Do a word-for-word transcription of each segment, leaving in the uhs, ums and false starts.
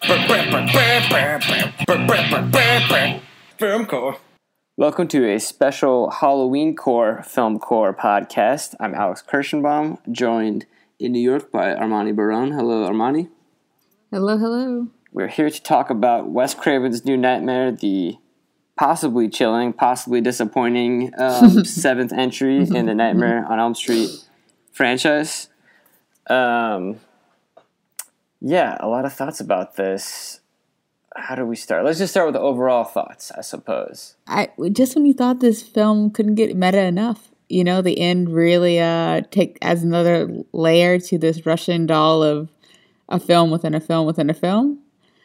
Film Core. Welcome to a special Halloween Core Film Core podcast. I'm Alex Kirschenbaum, joined in New York by Armani Barone. Hello, Armani. Hello, hello. We're here to talk about Wes Craven's New Nightmare, the possibly chilling, possibly disappointing um, seventh entry in the Nightmare on Elm Street franchise. Um, yeah, a lot of thoughts about this. How do we start? Let's just start with the overall thoughts, I suppose. I just when you thought this film couldn't get meta enough, you know, the end really uh take adds another layer to this Russian doll of a film within a film within a film.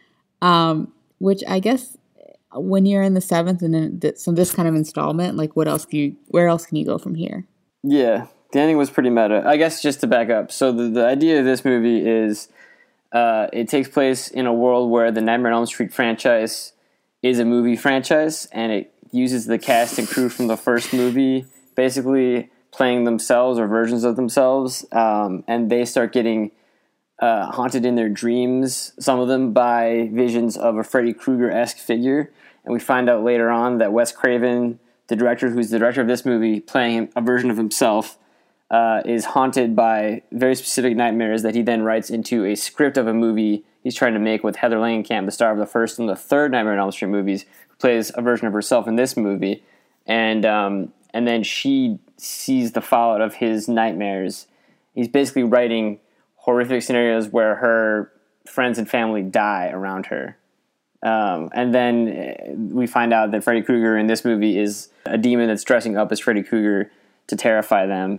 Um, which I guess when you're in the seventh and then th- so this kind of installment, like what else can you? Where else can you go from here? Yeah, the ending was pretty meta. I guess just to back up, so the the idea of this movie is. Uh, it takes place in a world where the Nightmare on Elm Street franchise is a movie franchise, and it uses the cast and crew from the first movie basically playing themselves or versions of themselves, um, and they start getting uh, haunted in their dreams, some of them by visions of a Freddy Krueger-esque figure, and we find out later on that Wes Craven, the director who's the director of this movie, playing a version of himself, Uh, is haunted by very specific nightmares that he then writes into a script of a movie he's trying to make with Heather Langenkamp, the star of the first and the third Nightmare on Elm Street movies, who plays a version of herself in this movie. And um, and then she sees the fallout of his nightmares. He's basically writing horrific scenarios where her friends and family die around her. Um, and then we find out that Freddy Krueger in this movie is a demon that's dressing up as Freddy Krueger to terrify them.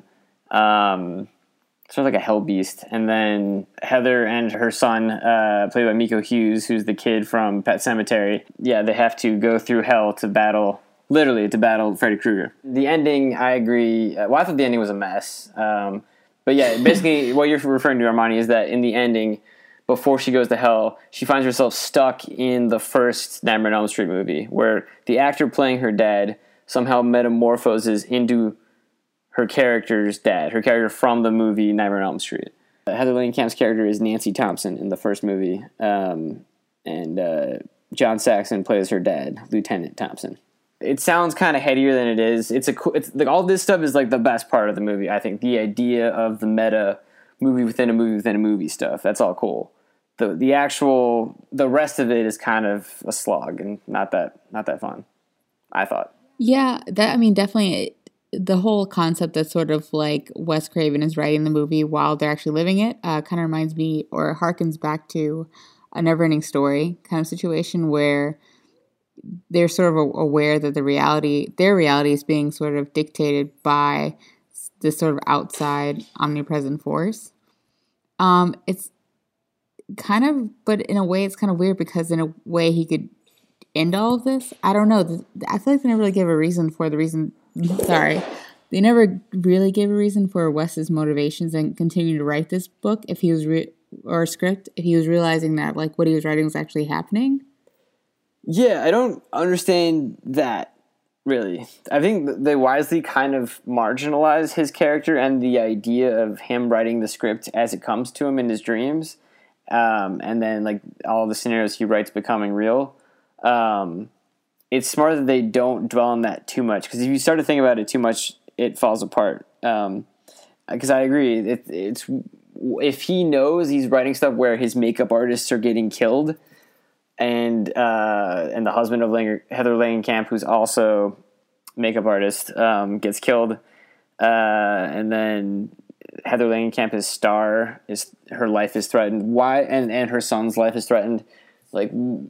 Um, sort of like a hell beast. And then Heather and her son, uh, played by Miko Hughes, who's the kid from Pet Sematary. Yeah, they have to go through hell to battle, literally to battle Freddy Krueger. The ending, I agree. Uh, well, I thought the ending was a mess. Um, but yeah, basically what you're referring to, Armani, is that in the ending, before she goes to hell, she finds herself stuck in the first Nightmare on Elm Street movie, where the actor playing her dad somehow metamorphoses into her character's dad, her character from the movie Nightmare on Elm Street. Uh, Heather Langenkamp's character is Nancy Thompson in the first movie, um, and uh, John Saxon plays her dad, Lieutenant Thompson. It sounds kind of headier than it is. It's a it's like all this stuff is like the best part of the movie. I think the idea of the meta movie within a movie within a movie stuff, that's all cool. The the actual the rest of it is kind of a slog and not that not that fun, I thought. Yeah, that I mean definitely. The whole concept that sort of like Wes Craven is writing the movie while they're actually living it uh, kind of reminds me or harkens back to a Neverending Story kind of situation where they're sort of aware that the reality, their reality is being sort of dictated by this sort of outside omnipresent force. Um, it's kind of, but in a way it's kind of weird because in a way he could end all of this. I don't know. I feel like they never really gave a reason for the reason Sorry. They never really gave a reason for Wes's motivations and continued to write this book if he was re- or script if he was realizing that like what he was writing was actually happening. Yeah, I don't understand that really. I think they wisely kind of marginalize his character and the idea of him writing the script as it comes to him in his dreams, um, and then like all the scenarios he writes becoming real. Um, It's smart that they don't dwell on that too much, because if you start to think about it too much, it falls apart. Because um, I agree, it, it's if he knows he's writing stuff where his makeup artists are getting killed, and uh, and the husband of Lang- Heather Langenkamp, who's also makeup artist, um, gets killed, uh, and then Heather Langenkamp, his star, is her life is threatened. Why and and her son's life is threatened. Like,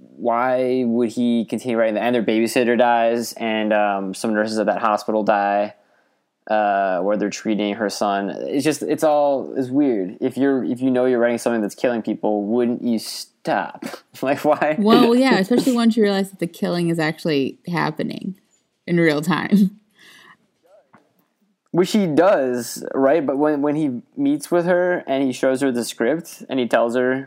why would he continue writing that? And their babysitter dies, and um, some nurses at that hospital die, uh, where they're treating her son. It's just, it's all, it's weird. If you're, if you know you're writing something that's killing people, wouldn't you stop? Like, why? Well, yeah, especially once you realize that the killing is actually happening in real time. Which he does, right? But when when he meets with her and he shows her the script and he tells her.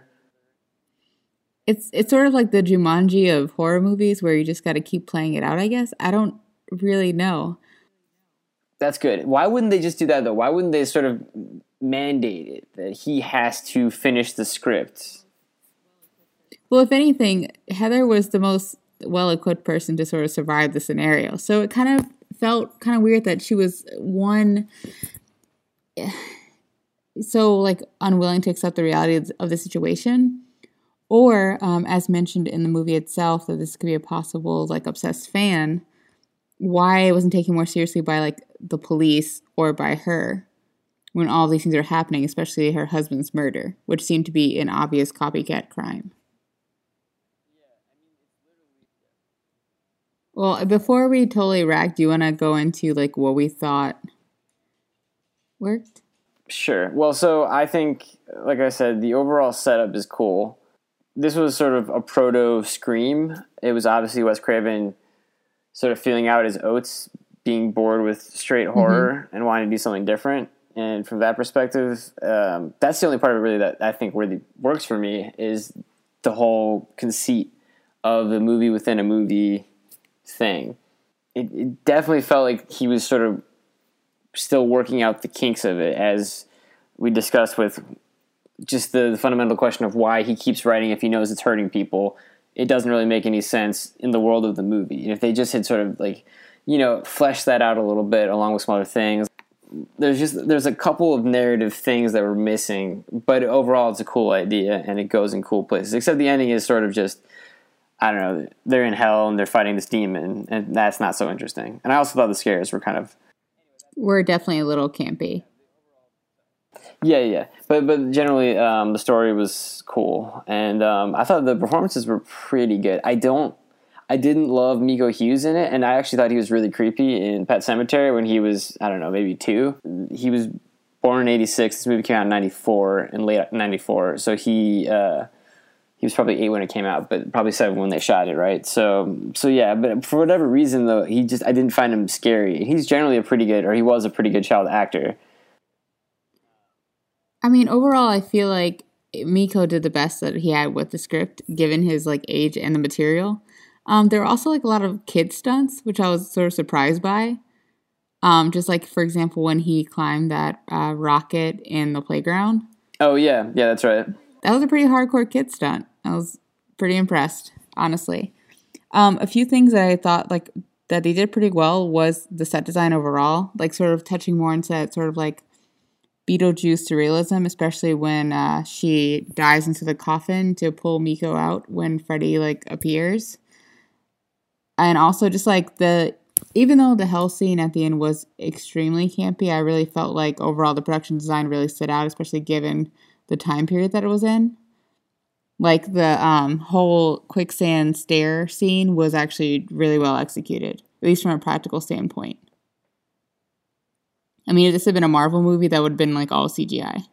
It's it's sort of like the Jumanji of horror movies where you just got to keep playing it out, I guess. I don't really know. That's good. Why wouldn't they just do that, though? Why wouldn't they sort of mandate it that he has to finish the script? Well, if anything, Heather was the most well-equipped person to sort of survive the scenario. So it kind of felt kind of weird that she was one so like unwilling to accept the reality of, of the situation, or um, as mentioned in the movie itself, that this could be a possible like obsessed fan. Why it wasn't taken more seriously by like the police or by her when all these things are happening, especially her husband's murder, which seemed to be an obvious copycat crime. Well, before we totally rack, do you want to go into like what we thought worked? Sure. Well, so I think, like I said, the overall setup is cool. This was sort of a proto Scream. It was obviously Wes Craven sort of feeling out his oats, being bored with straight horror mm-hmm. and wanting to do something different. And from that perspective, um, that's the only part of it really that I think really works for me is the whole conceit of the movie within a movie thing. It, it definitely felt like he was sort of still working out the kinks of it, as we discussed with just the, the fundamental question of why he keeps writing if he knows it's hurting people. It doesn't really make any sense in the world of the movie. And if they just had sort of like, you know, fleshed that out a little bit along with some other things, there's just there's a couple of narrative things that were missing, but overall it's a cool idea and it goes in cool places. Except the ending is sort of just, I don't know, they're in hell and they're fighting this demon, and that's not so interesting. And I also thought the scares were kind of We're definitely a little campy. Yeah, yeah. But but generally, um, the story was cool. And um, I thought the performances were pretty good. I don't, I didn't love Miko Hughes in it, and I actually thought he was really creepy in Pet Sematary when he was, I don't know, maybe two. He was born in eighty-six. This movie came out in ninety-four, in late ninety-four. So he... Uh, He was probably eight when it came out, but probably seven when they shot it, right? So, so yeah. But for whatever reason, though, he just I didn't find him scary. He's generally a pretty good, or he was a pretty good child actor. I mean, overall, I feel like Miko did the best that he had with the script, given his like age and the material. Um, there were also like a lot of kid stunts, which I was sort of surprised by. Um, just like for example, when he climbed that uh, rocket in the playground. Oh yeah, yeah, that's right. That was a pretty hardcore kid stunt. I was pretty impressed, honestly. Um, a few things that I thought like that they did pretty well was the set design overall, like sort of touching more into that sort of like Beetlejuice surrealism, especially when uh, she dives into the coffin to pull Miko out when Freddy like appears. And also just like the, even though the hell scene at the end was extremely campy, I really felt like overall the production design really stood out, especially given the time period that it was in. Like the um, whole quicksand stair scene was actually really well executed, at least from a practical standpoint. I mean, if this had been a Marvel movie, that would have been like all C G I.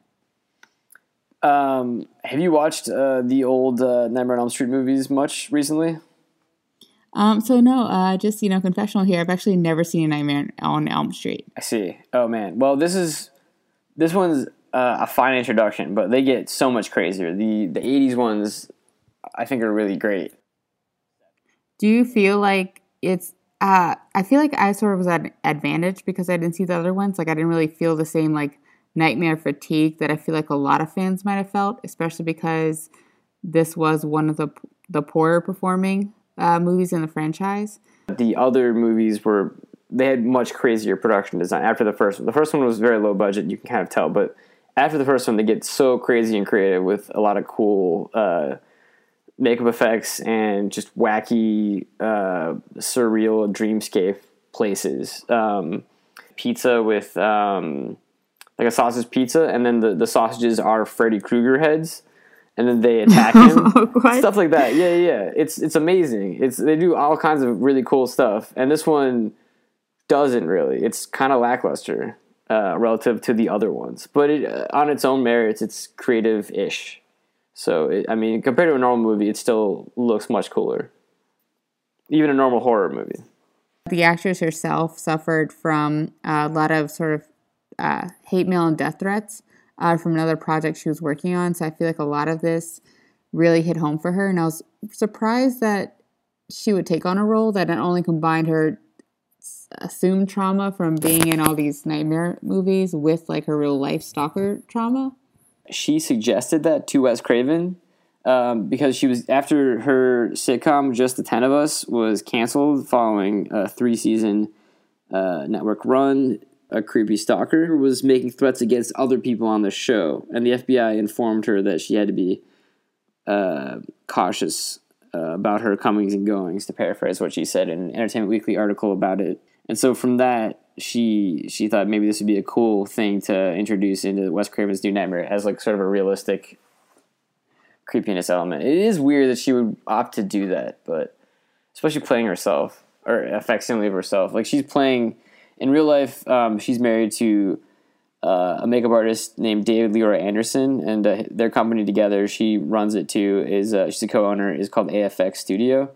Um, have you watched uh, the old uh, Nightmare on Elm Street movies much recently? Um, so no, uh, just, you know, confessional here. I've actually never seen a Nightmare on Elm Street. I see. Oh man. Well, this is, this one's, Uh, a fine introduction, but they get so much crazier. The the eighties ones, I think, are really great. Do you feel like it's... Uh, I feel like I sort of was at an advantage because I didn't see the other ones. Like, I didn't really feel the same, like, nightmare fatigue that I feel like a lot of fans might have felt, especially because this was one of the the poorer performing uh, movies in the franchise. The other movies were... They had much crazier production design after the first one. The first one was very low budget, you can kind of tell, but after the first one, they get so crazy and creative with a lot of cool uh, makeup effects and just wacky, uh, surreal dreamscape places. Um, pizza with um, like a sausage pizza, and then the, the sausages are Freddy Krueger heads, and then they attack him. Stuff like that. Yeah, yeah, yeah. It's it's amazing. It's they do all kinds of really cool stuff, and this one doesn't really. It's kind of lackluster. Uh, relative to the other ones, but it, uh, on its own merits, it's creative-ish. So, it, I mean, compared to a normal movie, it still looks much cooler. Even a normal horror movie. The actress herself suffered from uh, a lot of sort of uh, hate mail and death threats uh, from another project she was working on. So I feel like a lot of this really hit home for her, and I was surprised that she would take on a role that not only combined her assumed trauma from being in all these nightmare movies with like her real life stalker trauma. She suggested that to Wes Craven um, because she was after her sitcom Just the Ten of Us was canceled following a three season uh, network run. A creepy stalker was making threats against other people on the show, and the F B I informed her that she had to be uh, cautious uh, about her comings and goings, to paraphrase what she said in an Entertainment Weekly article about it. And so from that, she she thought maybe this would be a cool thing to introduce into Wes Craven's New Nightmare as like sort of a realistic creepiness element. It is weird that she would opt to do that, but especially playing herself or a facsimile of herself. Like she's playing in real life. Um, she's married to uh, a makeup artist named David Leroy Anderson, and uh, their company together, she runs it too. Is uh, she's a co-owner. Is called A F X Studio.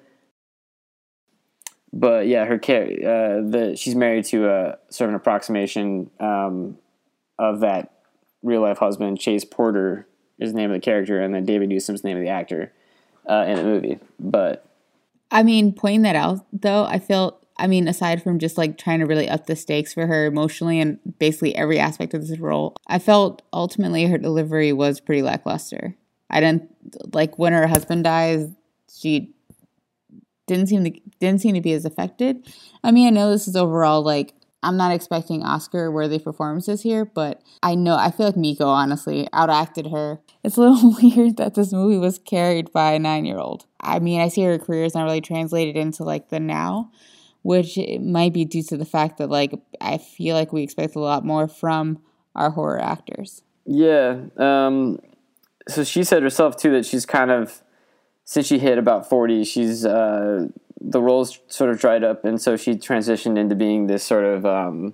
But yeah, her uh, the she's married to a sort of an approximation um, of that real life husband. Chase Porter is the name of the character, and then David Newsom's the name of the actor uh, in the movie. But I mean, pointing that out though, I feel. I mean, aside from just like trying to really up the stakes for her emotionally and basically every aspect of this role, I felt ultimately her delivery was pretty lackluster. I didn't like when her husband dies. She didn't seem to didn't seem to be as affected. I mean, I know this is overall like I'm not expecting Oscar worthy performances here, but I know I feel like Miko honestly outacted her. It's a little weird that this movie was carried by a nine year old. I mean, I see her career is not really translated into like the now, which might be due to the fact that, like, I feel like we expect a lot more from our horror actors. Yeah. Um, so she said herself, too, that she's kind of, since she hit about forty, she's, uh, the roles sort of dried up, and so she transitioned into being this sort of, um,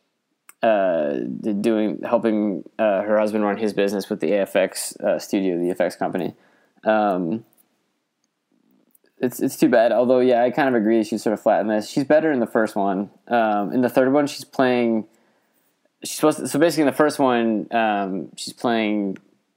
uh, doing, helping uh, her husband run his business with the A F X uh, studio, the A F X company. Um It's it's too bad. Although, yeah, I kind of agree. She's sort of flat in this. She's better in the first one. Um, in the third one, she's playing. She's supposed to, so basically in the first one, um, she's playing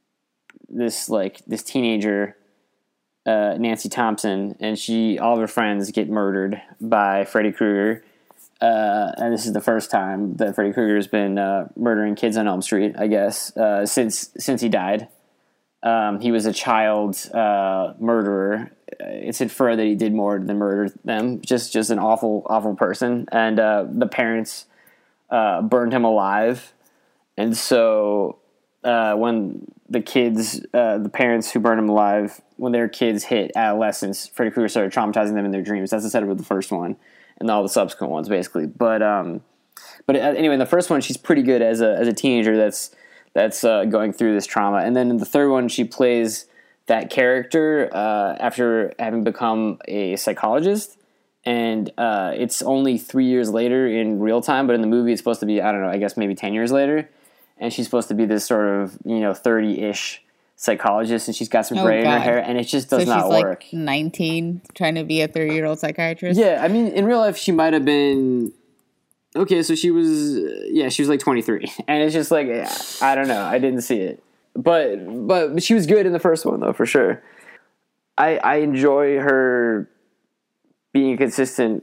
this like this teenager, uh, Nancy Thompson, and she all of her friends get murdered by Freddy Krueger. Uh, and this is the first time that Freddy Krueger has been uh, murdering kids on Elm Street, I guess, uh, since since he died. Um, he was a child uh, murderer. It's inferred that he did more than murder them. Just, just an awful, awful person. And uh, the parents uh, burned him alive. And so uh, when the kids, uh, the parents who burned him alive, when their kids hit adolescence, Freddy Krueger started traumatizing them in their dreams. That's the setup of the first one and all the subsequent ones, basically. But um, but anyway, in the first one, she's pretty good as a as a teenager. That's that's uh, going through this trauma. And then in the third one, she plays that character uh, after having become a psychologist. And uh, it's only three years later in real time, but in the movie it's supposed to be, I don't know, I guess maybe ten years later. And she's supposed to be this sort of, you know, thirty-ish psychologist, and she's got some gray oh, in her hair, and it just does so not she's work. Like nineteen, trying to be a thirty-year-old psychiatrist? Yeah, I mean, in real life she might have been... Okay, so she was, yeah, she was like twenty-three. And it's just like, I don't know, I didn't see it. But but she was good in the first one, though, for sure. I I enjoy her being a consistent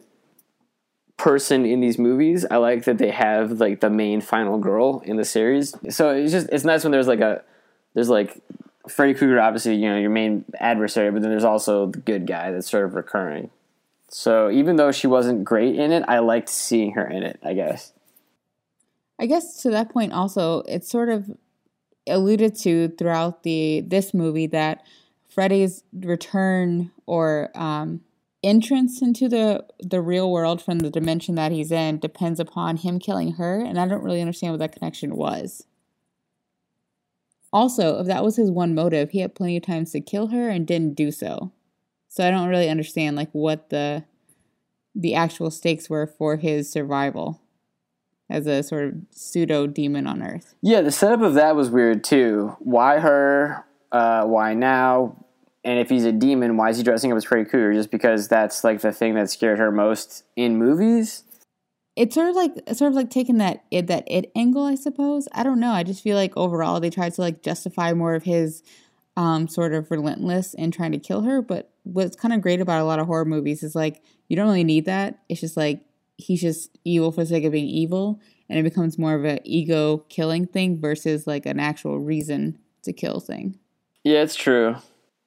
person in these movies. I like that they have, like, the main final girl in the series. So it's just, it's nice when there's, like, a, there's, like, Freddy Krueger, obviously, you know, your main adversary, but then there's also the good guy that's sort of recurring. So even though she wasn't great in it, I liked seeing her in it, I guess. I guess to that point also, it's sort of alluded to throughout the this movie that Freddy's return or um, entrance into the, the real world from the dimension that he's in depends upon him killing her, and I don't really understand what that connection was. Also, if that was his one motive, he had plenty of times to kill her and didn't do so. So I don't really understand like what the the actual stakes were for his survival as a sort of pseudo demon on Earth. Yeah, the setup of that was weird too. Why her? Uh, why now? And if he's a demon, why is he dressing up as Freddy Krueger? Just because that's like the thing that scared her most in movies? It's sort of like sort of like taking that it, that it angle, I suppose. I don't know. I just feel like overall they tried to like justify more of his um, sort of relentless in trying to kill her. But what's kind of great about a lot of horror movies is like you don't really need that. It's just like he's just evil for the sake of being evil, and it becomes more of an ego killing thing versus like an actual reason to kill thing. Yeah, it's true.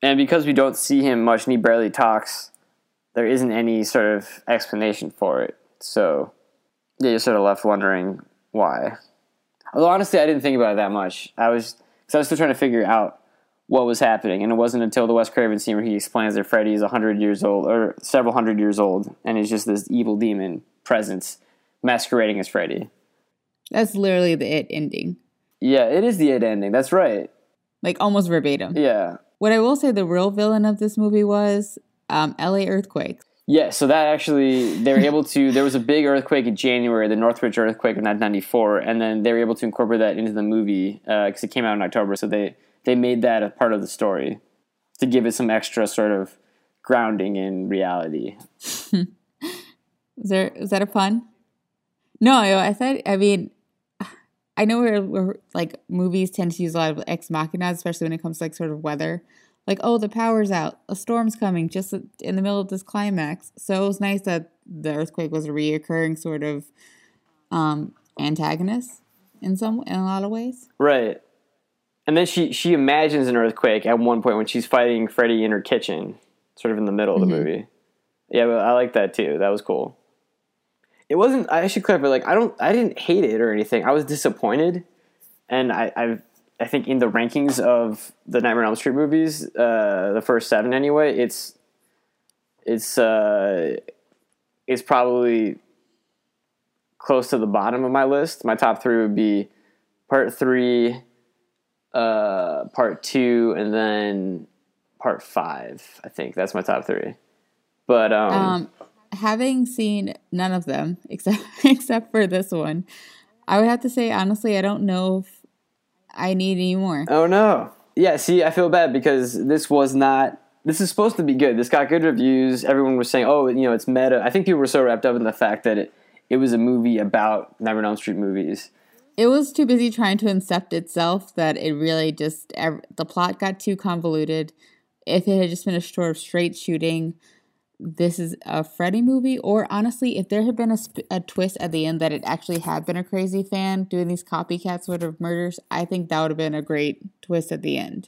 And because we don't see him much and he barely talks, there isn't any sort of explanation for it. So, yeah, you're sort of left wondering why. Although, honestly, I didn't think about it that much. I was, because I was still trying to figure out what was happening. And it wasn't until the Wes Craven scene where he explains that Freddy is one hundred years old, or several hundred years old, and he's just this evil demon presence masquerading as Freddy. That's literally the It ending. Yeah, it is the It ending. That's right. Like, almost verbatim. Yeah. What I will say the real villain of this movie was um, L A earthquake. Yeah, so that actually, they were able to, there was a big earthquake in January, the Northridge earthquake of nineteen ninety-four, and then they were able to incorporate that into the movie because uh, it came out in October, so they, they made that a part of the story to give it some extra sort of grounding in reality. is, there, is that a pun? No, I said, I mean, I know we're, we're, like, movies tend to use a lot of ex machina, especially when it comes to, like, sort of weather. Like, oh, the power's out. A storm's coming just in the middle of this climax. So it was nice that the earthquake was a reoccurring sort of um, antagonist in some in a lot of ways. Right. And then she, she imagines an earthquake at one point when she's fighting Freddy in her kitchen, sort of in the middle of the mm-hmm. movie. Yeah, but I like that too. That was cool. It wasn't, I should clarify, like, I don't, I didn't hate it or anything. I was disappointed. And I, I've, I think in the rankings of the Nightmare on Elm Street movies, uh, the first seven anyway, it's it's uh, it's probably close to the bottom of my list. My top three would be part three, uh, part two, and then part five. I think that's my top three. But um, um, having seen none of them except except for this one, I would have to say honestly, I don't know if I need any more. Oh, no. Yeah, see, I feel bad because this was not... This is supposed to be good. This got good reviews. Everyone was saying, oh, you know, it's meta. I think people were so wrapped up in the fact that it, it was a movie about Nightmare on Elm Street movies. It was too busy trying to incept itself that it really just... The plot got too convoluted. If it had just been a sort of straight shooting... This is a Freddy movie, or honestly, if there had been a, sp- a twist at the end that it actually had been a crazy fan doing these copycat sort of murders, I think that would have been a great twist at the end.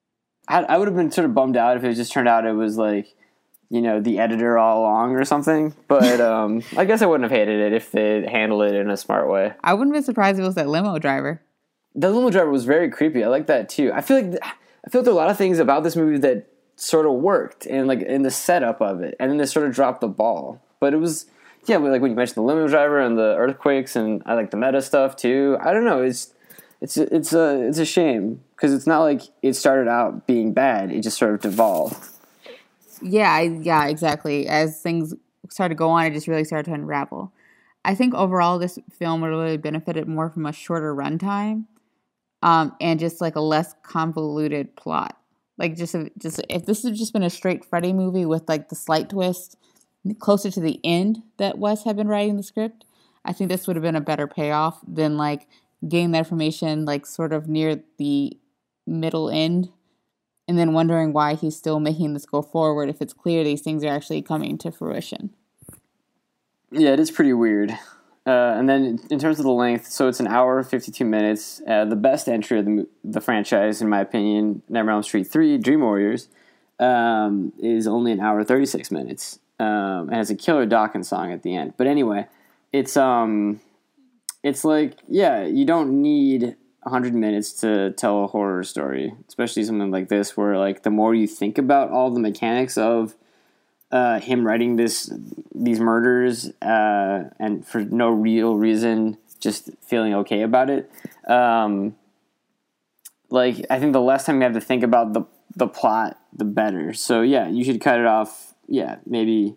I, I would have been sort of bummed out if it just turned out it was like, you know, the editor all along or something. But um, I guess I wouldn't have hated it if they handled it in a smart way. I wouldn't be surprised if it was that limo driver. The limo driver was very creepy. I like that too. I feel like th- I feel like there are a lot of things about this movie that sort of worked and like in the setup of it, and then they sort of dropped the ball. But it was, yeah, like when you mentioned the limo driver and the earthquakes, and I like the meta stuff too. I don't know, it's it's it's a it's a shame because it's not like it started out being bad; it just sort of devolved. Yeah, I, yeah, exactly. As things started to go on, it just really started to unravel. I think overall, this film would really benefited more from a shorter runtime, um, and just like a less convoluted plot. Like, just, just if this had just been a straight Freddy movie with, like, the slight twist closer to the end that Wes had been writing the script, I think this would have been a better payoff than, like, getting that information, like, sort of near the middle end and then wondering why he's still making this go forward if it's clear these things are actually coming to fruition. Yeah, it is pretty weird. Uh, and then in terms of the length, so it's an hour, fifty-two minutes. Uh, the best entry of the, the franchise, in my opinion, Nightmare on Elm Street three, Dream Warriors, um, is only an hour, thirty-six minutes. Um, it has a killer Dawkins song at the end. But anyway, it's um, it's like, yeah, you don't need one hundred minutes to tell a horror story, especially something like this where, like, the more you think about all the mechanics of Uh, him writing this these murders uh, and for no real reason, just feeling okay about it. Um, like, I think the less time you have to think about the the plot, the better. So yeah, you should cut it off. Yeah, maybe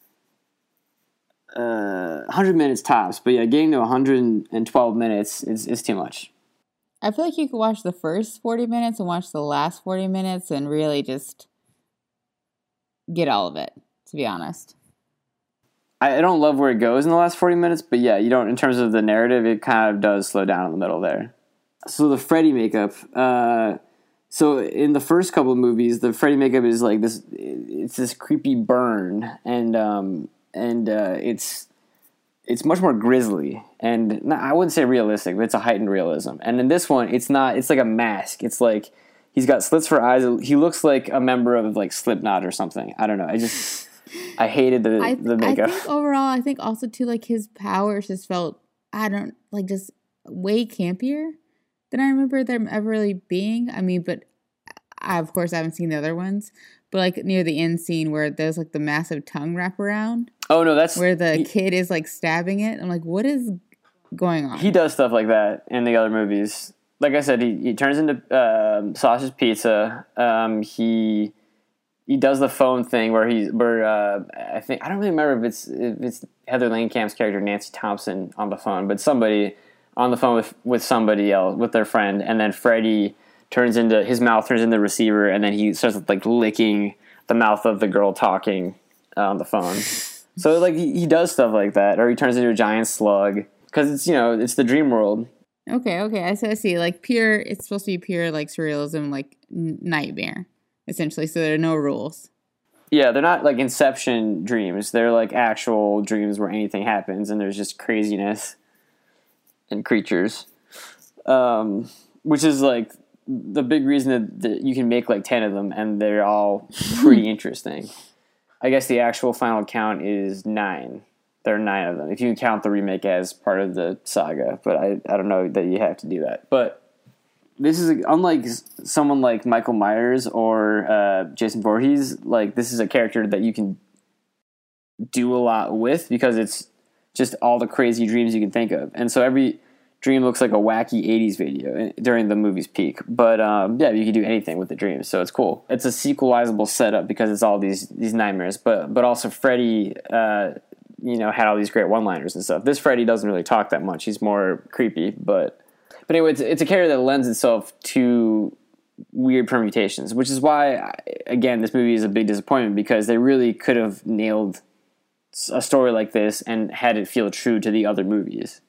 uh, one hundred minutes tops. But yeah, getting to one hundred twelve minutes is is too much. I feel like you could watch the first forty minutes and watch the last forty minutes and really just get all of it, to be honest. I don't love where it goes in the last forty minutes, but yeah, you don't, in terms of the narrative, it kind of does slow down in the middle there. So the Freddy makeup, uh, so in the first couple of movies, the Freddy makeup is like this, it's this creepy burn, and um, and uh, it's it's much more grisly, and not, I wouldn't say realistic, but it's a heightened realism. And in this one, it's not, it's like a mask. It's like He's got slits for eyes. He looks like a member of like Slipknot or something. I don't know. I just I hated the I, the makeup. I think overall, I think also too like his powers just felt I don't like just way campier than I remember them ever really being. I mean, but I of course I haven't seen the other ones. But like near the end scene where there's like the massive tongue wraparound. Oh no, that's where the he, kid is like stabbing it. I'm like, what is going on? He does stuff like that in the other movies. Like I said, he, he turns into uh, sausage pizza. Um, he he does the phone thing where he's where uh, I think I don't really remember if it's if it's Heather Langenkamp's character Nancy Thompson on the phone, but somebody on the phone with, with somebody else with their friend, and then Freddy turns into his mouth turns into the receiver, and then he starts like licking the mouth of the girl talking uh, on the phone. So like he, he does stuff like that, or he turns into a giant slug because it's you know it's the dream world. Okay, okay, I see. I see. Like pure, it's supposed to be pure like surrealism, like n- nightmare, essentially. So there are no rules. Yeah, they're not like Inception dreams. They're like actual dreams where anything happens and there's just craziness and creatures, um, which is like the big reason that, that you can make like ten of them and they're all pretty interesting. I guess the actual final count is nine. There are nine of them, if you can count the remake as part of the saga. But I, I don't know that you have to do that. But this is, a, unlike someone like Michael Myers or uh, Jason Voorhees, like this is a character that you can do a lot with because it's just all the crazy dreams you can think of. And so every dream looks like a wacky eighties video during the movie's peak. But um, yeah, you can do anything with the dreams, so it's cool. It's a sequelizable setup because it's all these these nightmares. But but also Freddy, uh, you know, had all these great one-liners and stuff. This Freddy doesn't really talk that much. He's more creepy. But but anyway, it's, it's a character that lends itself to weird permutations, which is why, again, this movie is a big disappointment because they really could have nailed a story like this and had it feel true to the other movies.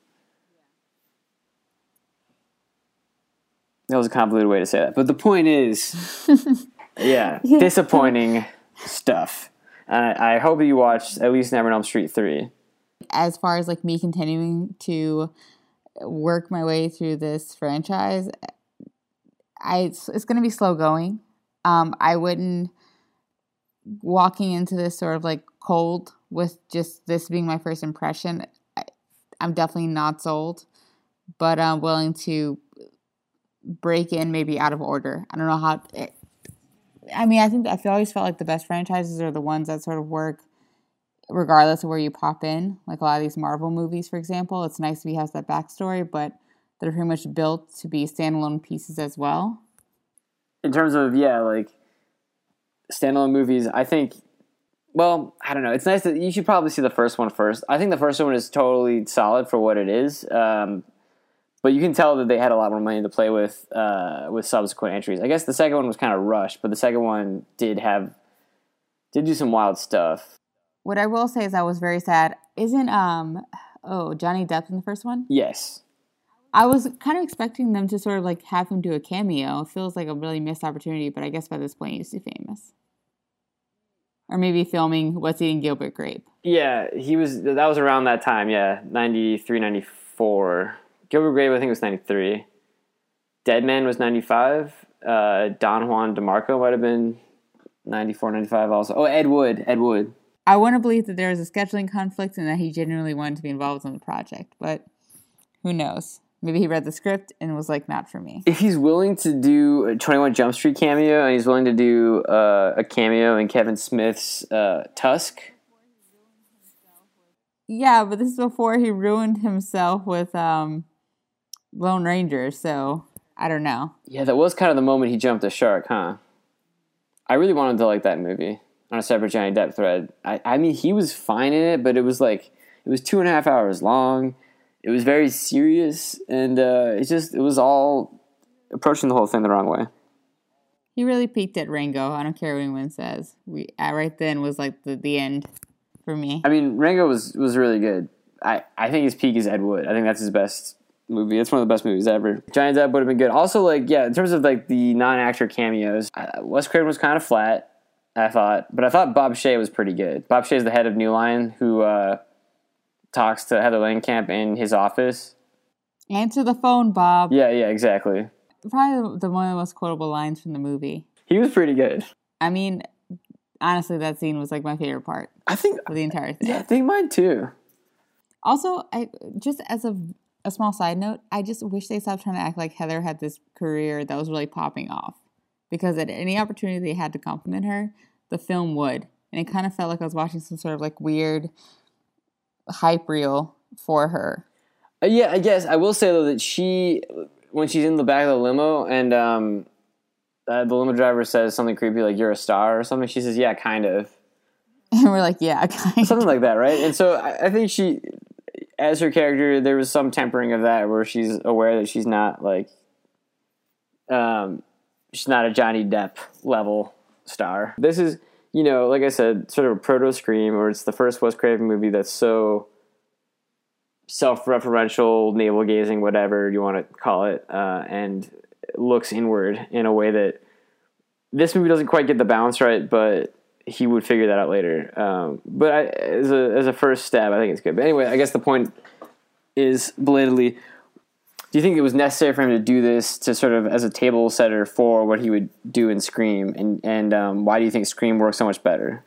That was a convoluted way to say that. But the point is, yeah, yeah, disappointing stuff. And I, I hope you watched at least Nightmare on Elm Street three. As far as like me continuing to work my way through this franchise, I it's, it's going to be slow going. Um, I wouldn't, walking into this sort of like cold with just this being my first impression, I, I'm definitely not sold. But I'm willing to break in maybe out of order. I don't know how it, I mean I think I always felt like the best franchises are the ones that sort of work regardless of where you pop in, like a lot of these Marvel movies, for example. It's nice to be has that backstory, but they're pretty much built to be standalone pieces as well. In terms of yeah like standalone movies, I think well I don't know, it's nice that you should probably see the first one first. I think the first one is totally solid for what it is. um But you can tell that they had a lot more money to play with uh, with subsequent entries. I guess the second one was kind of rushed, but the second one did have did do some wild stuff. What I will say is I was very sad. Isn't um oh Johnny Depp in the first one? Yes. I was kind of expecting them to sort of like have him do a cameo. It feels like a really missed opportunity, but I guess by this point he's too famous. Or maybe filming What's Eating Gilbert Grape. Yeah, he was. That was around that time. Yeah, ninety-three, ninety-four. Gilbert Grape, I think, was ninety-three. Deadman was ninety-five. Uh, Don Juan DeMarco might have been ninety-four, ninety-five also. Oh, Ed Wood. Ed Wood. I want to believe that there was a scheduling conflict and that he genuinely wanted to be involved in the project, but who knows? Maybe he read the script and was like, not for me. If he's willing to do a twenty-one Jump Street cameo and he's willing to do uh, a cameo in Kevin Smith's uh, Tusk. Yeah, but this is before he ruined himself with um, Lone Ranger, so I don't know. Yeah, that was kind of the moment he jumped the shark, huh? I really wanted to like that movie on a separate Johnny Depp thread. I, I mean, he was fine in it, but it was like, it was two and a half hours long. It was very serious, and uh, it just, it was all approaching the whole thing the wrong way. He really peaked at Rango. I don't care what anyone says. We uh, right then was like the, the end for me. I mean, Rango was, was really good. I, I think his peak is Ed Wood. I think that's his best movie. It's one of the best movies ever. Johnny Depp would have been good. Also, like, yeah, in terms of like the non-actor cameos, uh, Wes Craven was kind of flat, I thought, but I thought Bob Shea was pretty good. Bob Shea is the head of New Line, who uh, talks to Heather Langenkamp in his office. Answer the phone, Bob. Yeah, yeah, exactly. probably the one of the most quotable lines from the movie. He was pretty good. I mean, honestly, that scene was like my favorite part. I think of the entire thing. Yeah, I think mine too. Also, I just as a a small side note, I just wish they stopped trying to act like Heather had this career that was really popping off. Because at any opportunity they had to compliment her, the film would. And it kind of felt like I was watching some sort of like weird hype reel for her. Uh, yeah, I guess I will say though that she, when she's in the back of the limo and um, uh, the limo driver says something creepy like "you're a star" or something, she says, "Yeah, kind of." And we're like, "Yeah, kind of." Something like that, right? And so I, I think she, as her character, there was some tempering of that where she's aware that she's not like, um, she's not a Johnny Depp level star. This is, you know, like I said, sort of a proto Scream, or it's the first Wes Craven movie that's so self-referential, navel-gazing, whatever you want to call it, uh, and looks inward in a way that this movie doesn't quite get the balance right, but he would figure that out later. Um, but I, as a as a first stab, I think it's good. But anyway, I guess the point is, belatedly, do you think it was necessary for him to do this to sort of as a table setter for what he would do in Scream? And, and um, why do you think Scream works so much better?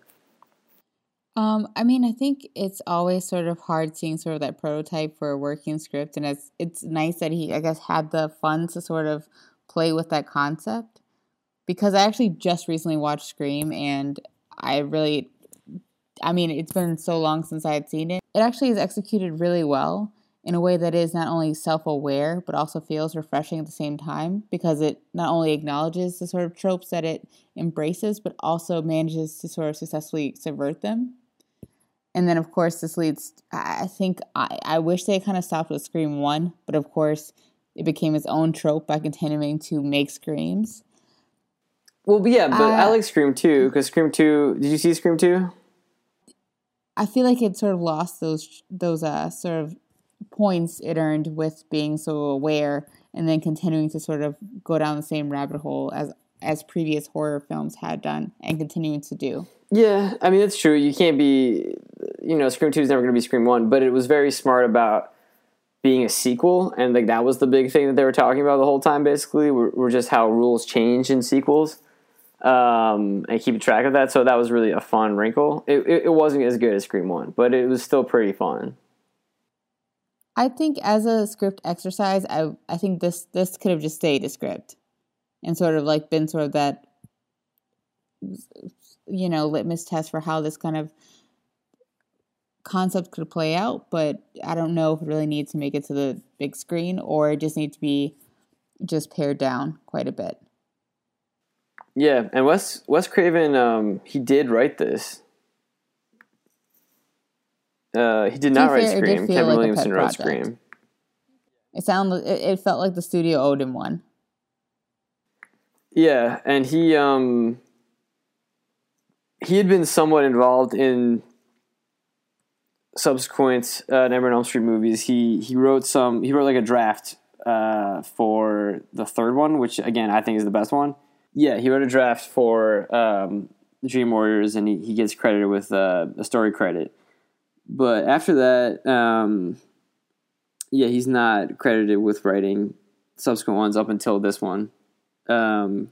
Um, I mean, I think it's always sort of hard seeing sort of that prototype for a working script. And it's, it's nice that he, I guess, had the funds to sort of play with that concept. Because I actually just recently watched Scream, and I really, I mean, it's been so long since I had seen it. It actually is executed really well in a way that is not only self-aware, but also feels refreshing at the same time, because it not only acknowledges the sort of tropes that it embraces, but also manages to sort of successfully subvert them. And then, of course, this leads, I think, I, I wish they kind of stopped with Scream one, but of course, it became its own trope by continuing to make Screams. Well, but yeah, but uh, I like Scream two, because Scream two, did you see Scream two? I feel like it sort of lost those those uh, sort of points it earned with being so aware and then continuing to sort of go down the same rabbit hole as as previous horror films had done and continuing to do. Yeah, I mean, that's true. You can't be, you know, Scream two is never going to be Scream one, but it was very smart about being a sequel, and like that was the big thing that they were talking about the whole time, basically, were, were just how rules change in sequels, um, and keeping track of that. So that was really a fun wrinkle. It, it, it wasn't as good as Scream one, but it was still pretty fun. I think as a script exercise, I I think this this could have just stayed a script and sort of like been sort of that, you know, litmus test for how this kind of concept could play out. But I don't know if it really needs to make it to the big screen, or it just needs to be just pared down quite a bit. Yeah, and Wes Wes Craven, um, he did write this. Uh, he did not write fair, Scream. Kevin like Williamson wrote Scream. It sounded. It, it felt like the studio owed him one. Yeah, and he um, he had been somewhat involved in subsequent uh, Nightmare on Elm Street movies. He he wrote some. He wrote like a draft uh, for the third one, which again I think is the best one. Yeah, he wrote a draft for um, Dream Warriors, and he, he gets credited with uh, a story credit. But after that, um, yeah, he's not credited with writing subsequent ones up until this one. Um,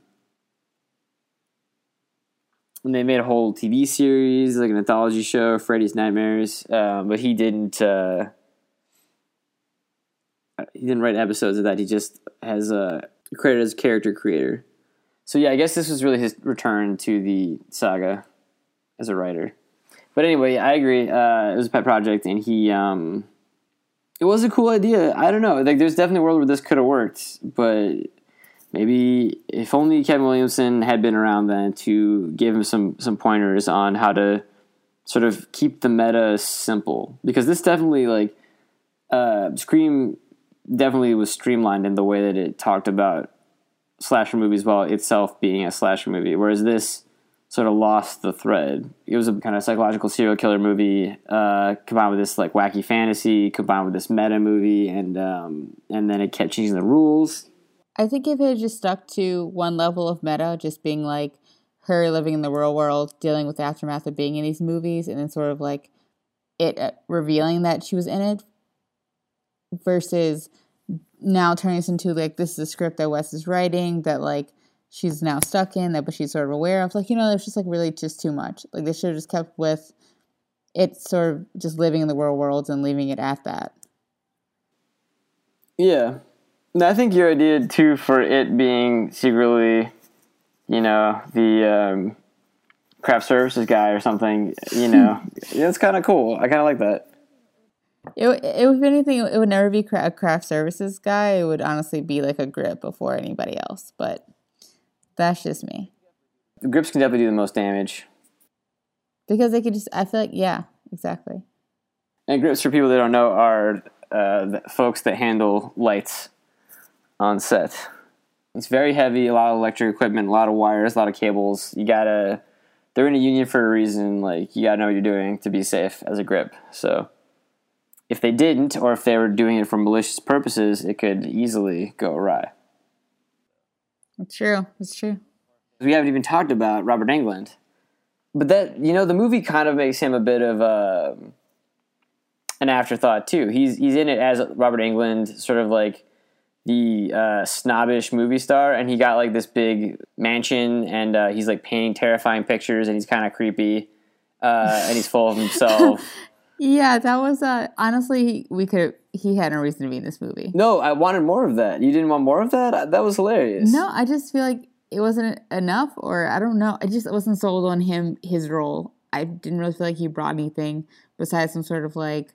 and they made a whole T V series, like an anthology show, Freddy's Nightmares. Uh, but he didn't. Uh, he didn't write episodes of that. He just has a credit as character creator. So yeah, I guess this was really his return to the saga as a writer. But anyway, I agree. Uh, it was a pet project, and he. Um, it was a cool idea. I don't know. Like, there's definitely a world where this could have worked, but maybe if only Kevin Williamson had been around then to give him some some pointers on how to sort of keep the meta simple, because this definitely like uh, Scream definitely was streamlined in the way that it talked about slasher movies while itself being a slasher movie, whereas this sort of lost the thread. It was a kind of psychological serial killer movie, uh, combined with this like wacky fantasy, combined with this meta movie, and um, and then it kept changing the rules. I think if it had just stuck to one level of meta, just being like her living in the real world, dealing with the aftermath of being in these movies, and then sort of like it uh, revealing that she was in it, versus now turning this into like this is a script that Wes is writing that like she's now stuck in that, but she's sort of aware of. Like, you know, there's just like really just too much. Like they should have just kept with it, sort of just living in the real world and leaving it at that. Yeah, I think your idea too for it being secretly, you know, the um, craft services guy or something, you know, it's kind of cool. I kind of like that. It, it, if anything, it would never be a craft services guy. It would honestly be like a Grip before anybody else. But that's just me. The Grips can definitely do the most damage. Because they could just, I feel like, yeah, exactly. And Grips, for people that don't know, are uh, the folks that handle lights on set. It's very heavy, a lot of electric equipment, a lot of wires, a lot of cables. You gotta, they're in a union for a reason. Like, you gotta know what you're doing to be safe as a Grip. So if they didn't, or if they were doing it for malicious purposes, it could easily go awry. It's true. It's true. We haven't even talked about Robert Englund. But that, you know, the movie kind of makes him a bit of a, an afterthought, too. He's he's in it as Robert Englund, sort of like the uh, snobbish movie star, and he got like this big mansion, and uh, he's like painting terrifying pictures, and he's kind of creepy, uh, and he's full of himself. Yeah, that was, uh, honestly, we could, he had no reason to be in this movie. No, I wanted more of that. You didn't want more of that? That was hilarious. No, I just feel like it wasn't enough, or I don't know. I just wasn't sold on him, his role. I didn't really feel like he brought anything besides some sort of like,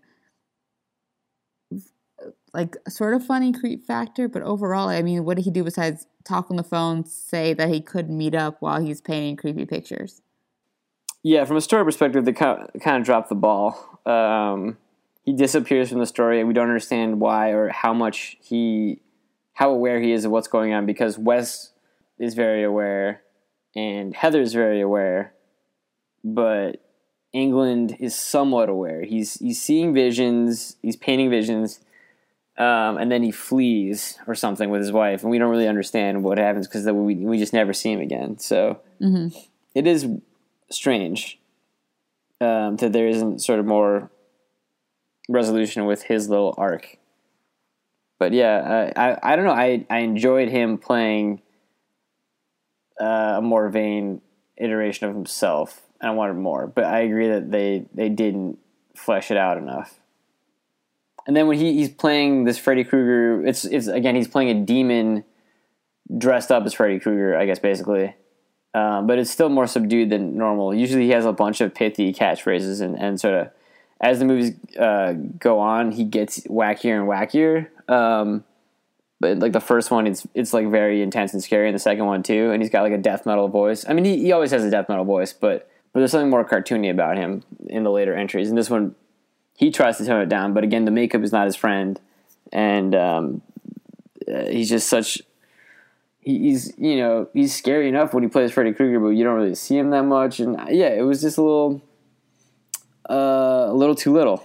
like sort of funny creep factor. But overall, I mean, what did he do besides talk on the phone, say that he couldn't meet up while he's painting creepy pictures? Yeah, from a story perspective, they kind of, kind of dropped the ball. Um, he disappears from the story, and we don't understand why or how much he, how aware he is of what's going on, because Wes is very aware, and Heather's very aware, but Englund is somewhat aware. He's he's seeing visions, he's painting visions, um, and then he flees or something with his wife, and we don't really understand what happens because we we just never see him again. So mm-hmm. It is strange um, that there isn't sort of more resolution with his little arc. But yeah, I I, I don't know. I, I enjoyed him playing uh, a more vain iteration of himself. I wanted more, but I agree that they, they didn't flesh it out enough. And then when he, he's playing this Freddy Krueger, it's it's again he's playing a demon dressed up as Freddy Krueger, I guess basically. Um, but it's still more subdued than normal. Usually he has a bunch of pithy catchphrases, and, and sort of as the movies uh, go on, he gets wackier and wackier. Um, but like the first one, it's it's like very intense and scary, and the second one too. And he's got like a death metal voice. I mean, he, he always has a death metal voice, but but there's something more cartoony about him in the later entries. And this one, he tries to tone it down, but again, the makeup is not his friend, and um, uh, he's just such. He's, you know, he's scary enough when he plays Freddy Krueger, but you don't really see him that much. And yeah, it was just a little, uh, a little too little.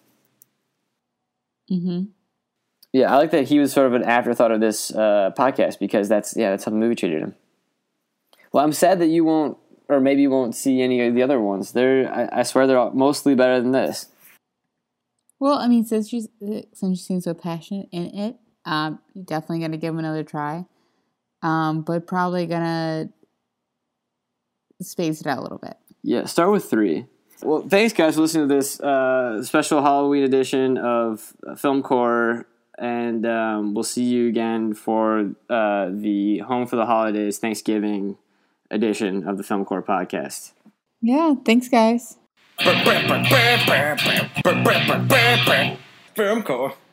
Mm-hmm. Yeah, I like that he was sort of an afterthought of this uh, podcast because that's, yeah, that's how the movie treated him. Well, I'm sad that you won't, or maybe you won't see any of the other ones. They're, I, I swear they're all mostly better than this. Well, I mean, since you, since you seem so passionate in it, um, you're definitely going to give them another try. Um, but probably gonna space it out a little bit. Yeah, start with three. Well, thanks guys for listening to this uh, special Halloween edition of Film Core, and um, we'll see you again for uh, the Home for the Holidays Thanksgiving edition of the Film Core podcast. Yeah, thanks guys. Film Core.